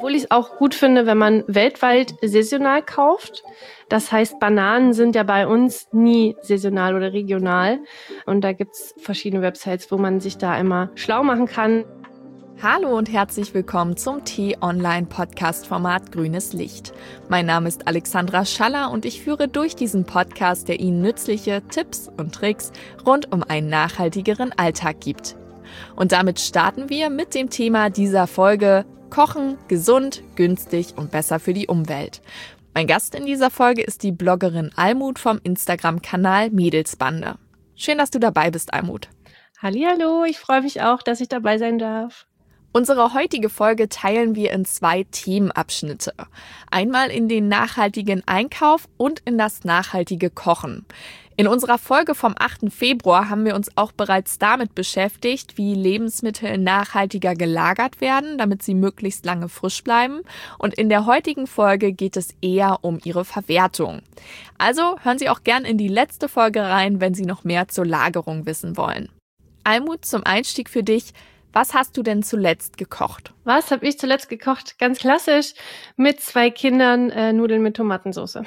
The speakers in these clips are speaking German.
Obwohl ich es auch gut finde, wenn man weltweit saisonal kauft. Das heißt, Bananen sind ja bei uns nie saisonal oder regional. Und da gibt es verschiedene Websites, wo man sich da einmal schlau machen kann. Hallo und herzlich willkommen zum T-Online-Podcast-Format Grünes Licht. Mein Name ist Alexandra Schaller und ich führe durch diesen Podcast, der Ihnen nützliche Tipps und Tricks rund um einen nachhaltigeren Alltag gibt. Und damit starten wir mit dem Thema dieser Folge: Kochen, gesund, günstig und besser für die Umwelt. Mein Gast in dieser Folge ist die Bloggerin Almut vom Instagram-Kanal Mädelsbande. Schön, dass du dabei bist, Almut. Hallihallo, ich freue mich auch, dass ich dabei sein darf. Unsere heutige Folge teilen wir in 2 Themenabschnitte. Einmal in den nachhaltigen Einkauf und in das nachhaltige Kochen. In unserer Folge vom 8. Februar haben wir uns auch bereits damit beschäftigt, wie Lebensmittel nachhaltiger gelagert werden, damit sie möglichst lange frisch bleiben. Und in der heutigen Folge geht es eher um ihre Verwertung. Also hören Sie auch gern in die letzte Folge rein, wenn Sie noch mehr zur Lagerung wissen wollen. Almut, zum Einstieg für dich: Was hast du denn zuletzt gekocht? Was habe ich zuletzt gekocht? Ganz klassisch, mit 2 Kindern Nudeln mit Tomatensauce.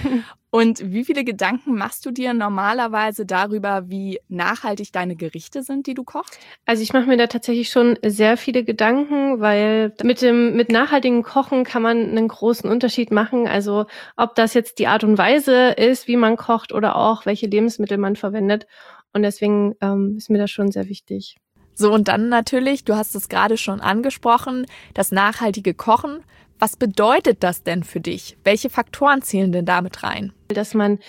Und wie viele Gedanken machst du dir normalerweise darüber, wie nachhaltig deine Gerichte sind, die du kochst? Also ich mache mir da tatsächlich schon sehr viele Gedanken, weil mit nachhaltigem Kochen kann man einen großen Unterschied machen. Also ob das jetzt die Art und Weise ist, wie man kocht, oder auch welche Lebensmittel man verwendet. Und deswegen ist mir das schon sehr wichtig. So, und dann natürlich, du hast es gerade schon angesprochen, das nachhaltige Kochen. Was bedeutet das denn für dich? Welche Faktoren zählen denn damit rein? Dass man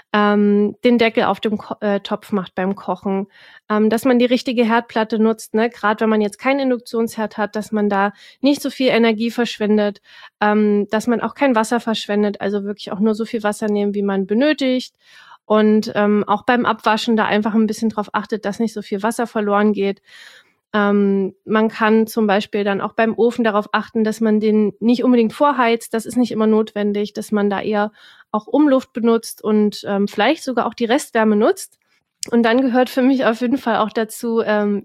den Deckel auf dem Topf macht beim Kochen, dass man die richtige Herdplatte nutzt, ne? Gerade wenn man jetzt keinen Induktionsherd hat, dass man da nicht so viel Energie verschwendet, dass man auch kein Wasser verschwendet, also wirklich auch nur so viel Wasser nehmen, wie man benötigt. Und auch beim Abwaschen da einfach ein bisschen drauf achtet, dass nicht so viel Wasser verloren geht. Man kann zum Beispiel dann auch beim Ofen darauf achten, dass man den nicht unbedingt vorheizt. Das ist nicht immer notwendig, dass man da eher auch Umluft benutzt und vielleicht sogar auch die Restwärme nutzt. Und dann gehört für mich auf jeden Fall auch dazu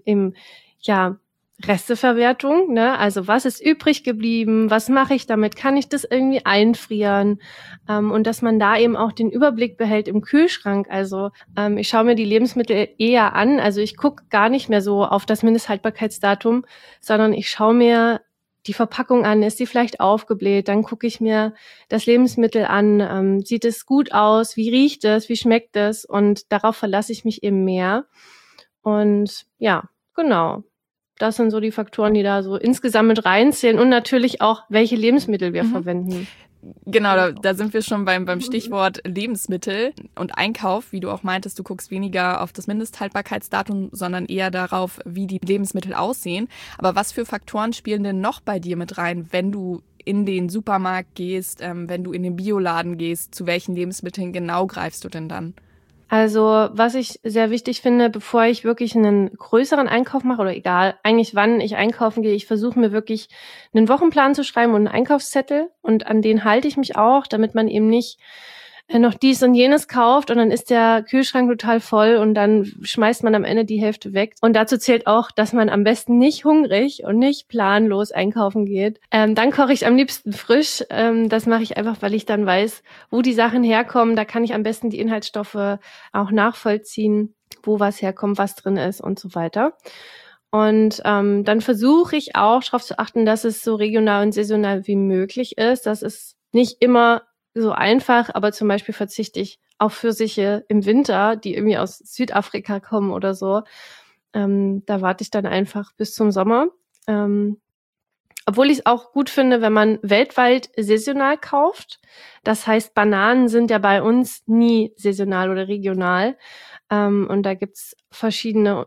Resteverwertung, ne? Also was ist übrig geblieben? Was mache ich damit? Kann ich das irgendwie einfrieren? Und dass man da eben auch den Überblick behält im Kühlschrank. Also ich schaue mir die Lebensmittel eher an. Also ich gucke gar nicht mehr so auf das Mindesthaltbarkeitsdatum, sondern ich schaue mir die Verpackung an. Ist die vielleicht aufgebläht? Dann gucke ich mir das Lebensmittel an. Sieht es gut aus? Wie riecht es? Wie schmeckt es? Und darauf verlasse ich mich eben mehr. Und ja, genau. Das sind so die Faktoren, die da so insgesamt mit reinzählen, und natürlich auch, welche Lebensmittel wir verwenden. Genau, da sind wir schon beim Stichwort Lebensmittel und Einkauf. Wie du auch meintest, du guckst weniger auf das Mindesthaltbarkeitsdatum, sondern eher darauf, wie die Lebensmittel aussehen. Aber was für Faktoren spielen denn noch bei dir mit rein, wenn du in den Supermarkt gehst, wenn du in den Bioladen gehst? Zu welchen Lebensmitteln genau greifst du denn dann? Also was ich sehr wichtig finde, bevor ich wirklich einen größeren Einkauf mache, oder egal, eigentlich wann ich einkaufen gehe, ich versuche mir wirklich einen Wochenplan zu schreiben und einen Einkaufszettel, und an den halte ich mich auch, damit man eben nicht noch dies und jenes kauft und dann ist der Kühlschrank total voll und dann schmeißt man am Ende die Hälfte weg. Und dazu zählt auch, dass man am besten nicht hungrig und nicht planlos einkaufen geht. Dann koche ich am liebsten frisch. Das mache ich einfach, weil ich dann weiß, wo die Sachen herkommen. Da kann ich am besten die Inhaltsstoffe auch nachvollziehen, wo was herkommt, was drin ist und so weiter. Und dann versuche ich auch darauf zu achten, dass es so regional und saisonal wie möglich ist. Das ist nicht immer so einfach, aber zum Beispiel verzichte ich auf Pfirsiche im Winter, die irgendwie aus Südafrika kommen oder so. Da warte ich dann einfach bis zum Sommer. Obwohl ich es auch gut finde, wenn man weltweit saisonal kauft. Das heißt, Bananen sind ja bei uns nie saisonal oder regional. Und da gibt's verschiedene,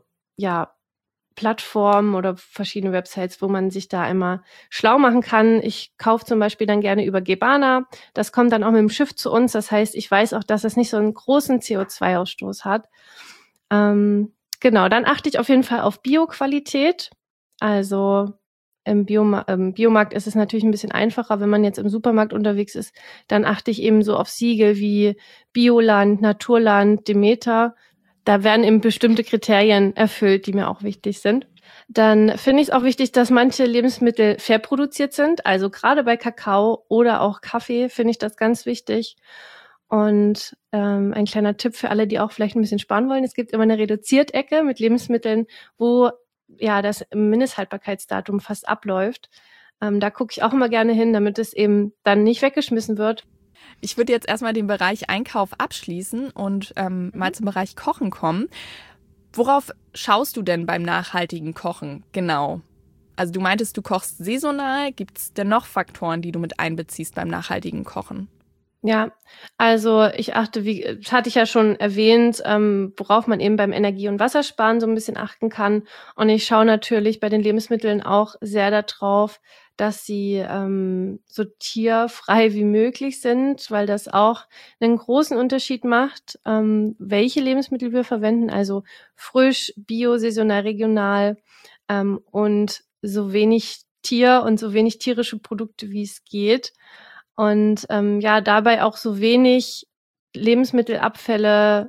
Plattformen oder verschiedene Websites, wo man sich da einmal schlau machen kann. Ich kaufe zum Beispiel dann gerne über Gebana. Das kommt dann auch mit dem Schiff zu uns. Das heißt, ich weiß auch, dass es nicht so einen großen CO2-Ausstoß hat. Genau, dann achte ich auf jeden Fall auf Bioqualität. Also im Biomarkt ist es natürlich ein bisschen einfacher. Wenn man jetzt im Supermarkt unterwegs ist, dann achte ich eben so auf Siegel wie Bioland, Naturland, Demeter. Da werden eben bestimmte Kriterien erfüllt, die mir auch wichtig sind. Dann finde ich es auch wichtig, dass manche Lebensmittel fair produziert sind. Also gerade bei Kakao oder auch Kaffee finde ich das ganz wichtig. Und ein kleiner Tipp für alle, die auch vielleicht ein bisschen sparen wollen. Es gibt immer eine Reduziert-Ecke mit Lebensmitteln, wo ja das Mindesthaltbarkeitsdatum fast abläuft. Da gucke ich auch immer gerne hin, damit es eben dann nicht weggeschmissen wird. Ich würde jetzt erstmal den Bereich Einkauf abschließen und mal zum Bereich Kochen kommen. Worauf schaust du denn beim nachhaltigen Kochen genau? Also du meintest, du kochst saisonal. Gibt es denn noch Faktoren, die du mit einbeziehst beim nachhaltigen Kochen? Ja, also ich achte, das hatte ich ja schon erwähnt, worauf man eben beim Energie- und Wassersparen so ein bisschen achten kann. Und ich schaue natürlich bei den Lebensmitteln auch sehr darauf, dass sie so tierfrei wie möglich sind, weil das auch einen großen Unterschied macht, welche Lebensmittel wir verwenden, also frisch, bio, saisonal, regional und so wenig Tier und so wenig tierische Produkte, wie es geht. Und dabei auch so wenig Lebensmittelabfälle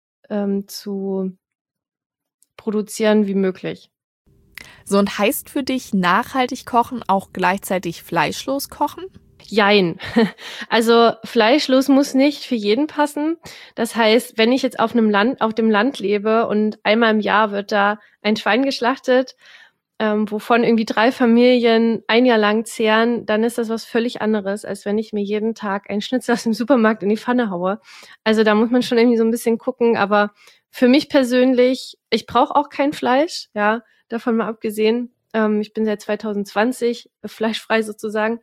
zu produzieren wie möglich. So, und heißt für dich nachhaltig kochen auch gleichzeitig fleischlos kochen? Jein. Also fleischlos muss nicht für jeden passen. Das heißt, wenn ich jetzt auf dem Land lebe und einmal im Jahr wird da ein Schwein geschlachtet, wovon irgendwie 3 Familien ein Jahr lang zehren, dann ist das was völlig anderes, als wenn ich mir jeden Tag einen Schnitzel aus dem Supermarkt in die Pfanne haue. Also da muss man schon irgendwie so ein bisschen gucken, aber für mich persönlich, ich brauche auch kein Fleisch, ja, davon mal abgesehen. Ich bin seit 2020 fleischfrei sozusagen.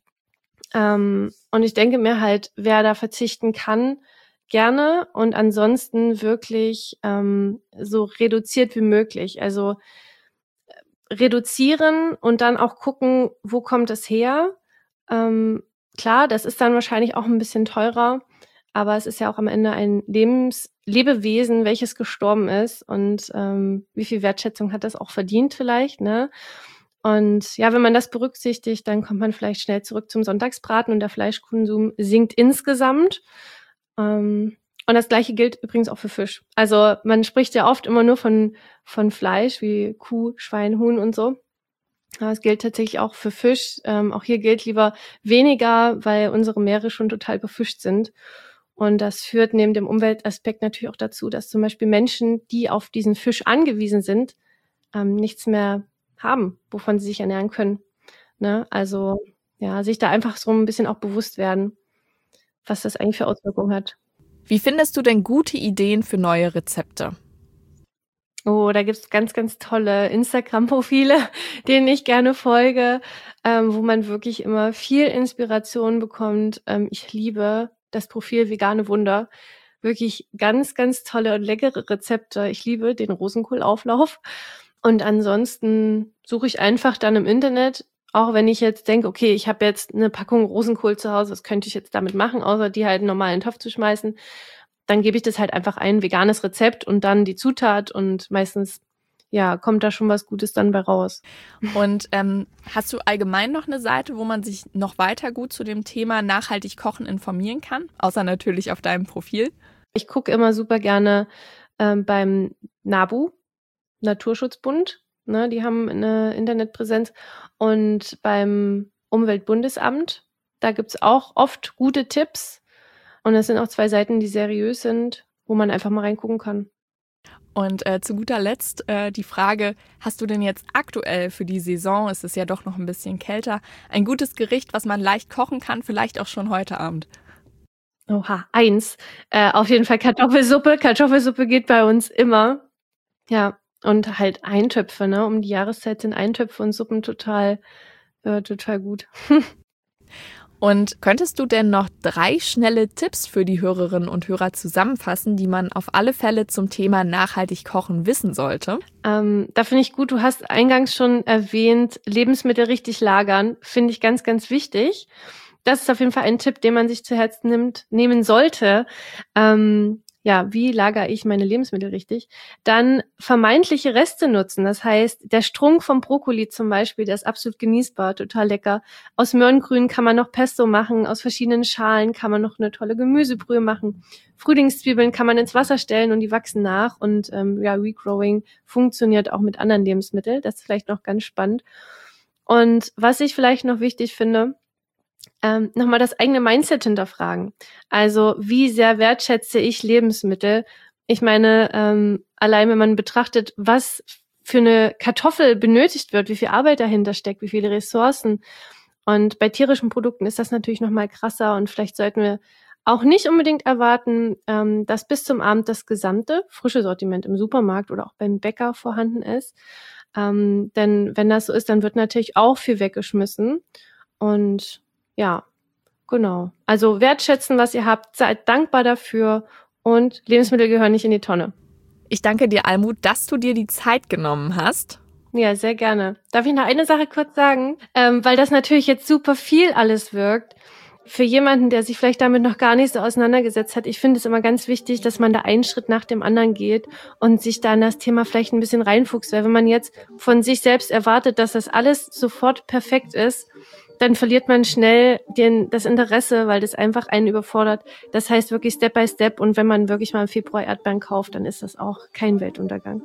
Und ich denke mir halt, wer da verzichten kann, gerne und ansonsten wirklich so reduziert wie möglich. Also reduzieren und dann auch gucken, wo kommt es her. Klar, das ist dann wahrscheinlich auch ein bisschen teurer, aber es ist ja auch am Ende ein Lebewesen, welches gestorben ist und wie viel Wertschätzung hat das auch verdient vielleicht, ne? Und ja, wenn man das berücksichtigt, dann kommt man vielleicht schnell zurück zum Sonntagsbraten und der Fleischkonsum sinkt insgesamt. Und das Gleiche gilt übrigens auch für Fisch. Also man spricht ja oft immer nur von Fleisch wie Kuh, Schwein, Huhn und so. Aber es gilt tatsächlich auch für Fisch. Auch hier gilt lieber weniger, weil unsere Meere schon total befischt sind. Und das führt neben dem Umweltaspekt natürlich auch dazu, dass zum Beispiel Menschen, die auf diesen Fisch angewiesen sind, nichts mehr haben, wovon sie sich ernähren können. Ne? Also ja, sich da einfach so ein bisschen auch bewusst werden, was das eigentlich für Auswirkungen hat. Wie findest du denn gute Ideen für neue Rezepte? Oh, da gibt's ganz, ganz tolle Instagram-Profile, denen ich gerne folge, wo man wirklich immer viel Inspiration bekommt. Ich liebe das Profil Vegane Wunder. Wirklich ganz, ganz tolle und leckere Rezepte. Ich liebe den Rosenkohlauflauf. Und ansonsten suche ich einfach dann im Internet, auch wenn ich jetzt denke, okay, ich habe jetzt eine Packung Rosenkohl zu Hause, was könnte ich jetzt damit machen, außer die halt normal in den Topf zu schmeißen. Dann gebe ich das halt einfach ein veganes Rezept und dann die Zutat und meistens, ja, kommt da schon was Gutes dann bei raus. Und hast du allgemein noch eine Seite, wo man sich noch weiter gut zu dem Thema nachhaltig kochen informieren kann? Außer natürlich auf deinem Profil. Ich gucke immer super gerne beim NABU, Naturschutzbund, ne, die haben eine Internetpräsenz, und beim Umweltbundesamt, da gibt's auch oft gute Tipps. Und das sind auch 2 Seiten, die seriös sind, wo man einfach mal reingucken kann. Und zu guter Letzt die Frage, hast du denn jetzt aktuell für die Saison, es ist ja doch noch ein bisschen kälter, ein gutes Gericht, was man leicht kochen kann, vielleicht auch schon heute Abend? Oha, 1. Auf jeden Fall Kartoffelsuppe. Kartoffelsuppe geht bei uns immer. Ja, und halt Eintöpfe, ne? Um die Jahreszeit sind Eintöpfe und Suppen total gut. Und könntest du denn noch 3 schnelle Tipps für die Hörerinnen und Hörer zusammenfassen, die man auf alle Fälle zum Thema nachhaltig kochen wissen sollte? Da finde ich gut, du hast eingangs schon erwähnt, Lebensmittel richtig lagern, finde ich ganz, ganz wichtig. Das ist auf jeden Fall ein Tipp, den man sich zu Herzen nehmen sollte. wie lagere ich meine Lebensmittel richtig? Dann vermeintliche Reste nutzen. Das heißt, der Strunk vom Brokkoli zum Beispiel, der ist absolut genießbar, total lecker. Aus Möhrengrün kann man noch Pesto machen. Aus verschiedenen Schalen kann man noch eine tolle Gemüsebrühe machen. Frühlingszwiebeln kann man ins Wasser stellen und die wachsen nach. Und Regrowing funktioniert auch mit anderen Lebensmitteln. Das ist vielleicht noch ganz spannend. Und was ich vielleicht noch wichtig finde, nochmal das eigene Mindset hinterfragen. Also wie sehr wertschätze ich Lebensmittel? Ich meine, allein wenn man betrachtet, was für eine Kartoffel benötigt wird, wie viel Arbeit dahinter steckt, wie viele Ressourcen. Und bei tierischen Produkten ist das natürlich nochmal krasser und vielleicht sollten wir auch nicht unbedingt erwarten, dass bis zum Abend das gesamte frische Sortiment im Supermarkt oder auch beim Bäcker vorhanden ist. Denn wenn das so ist, dann wird natürlich auch viel weggeschmissen. Und ja, genau. Also wertschätzen, was ihr habt, seid dankbar dafür und Lebensmittel gehören nicht in die Tonne. Ich danke dir, Almut, dass du dir die Zeit genommen hast. Ja, sehr gerne. Darf ich noch eine Sache kurz sagen? Weil das natürlich jetzt super viel alles wirkt. Für jemanden, der sich vielleicht damit noch gar nicht so auseinandergesetzt hat, ich finde es immer ganz wichtig, dass man da einen Schritt nach dem anderen geht und sich da in das Thema vielleicht ein bisschen reinfuchst. Weil wenn man jetzt von sich selbst erwartet, dass das alles sofort perfekt ist, dann verliert man schnell das Interesse, weil das einfach einen überfordert. Das heißt wirklich Step by Step. Und wenn man wirklich mal im Februar Erdbeeren kauft, dann ist das auch kein Weltuntergang.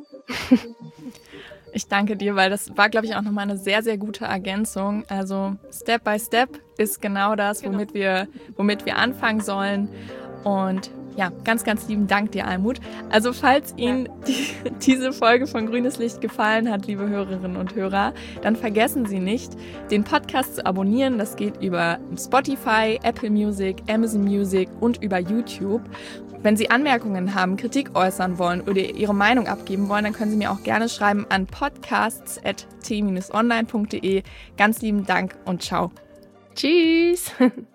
Ich danke dir, weil das war, glaube ich, auch nochmal eine sehr, sehr gute Ergänzung. Also Step by Step ist genau das, womit wir anfangen sollen. Und ja, ganz, ganz lieben Dank dir, Almut. Also falls Ihnen diese Folge von Grünes Licht gefallen hat, liebe Hörerinnen und Hörer, dann vergessen Sie nicht, den Podcast zu abonnieren. Das geht über Spotify, Apple Music, Amazon Music und über YouTube. Wenn Sie Anmerkungen haben, Kritik äußern wollen oder Ihre Meinung abgeben wollen, dann können Sie mir auch gerne schreiben an podcasts@t-online.de. Ganz lieben Dank und ciao. Tschüss.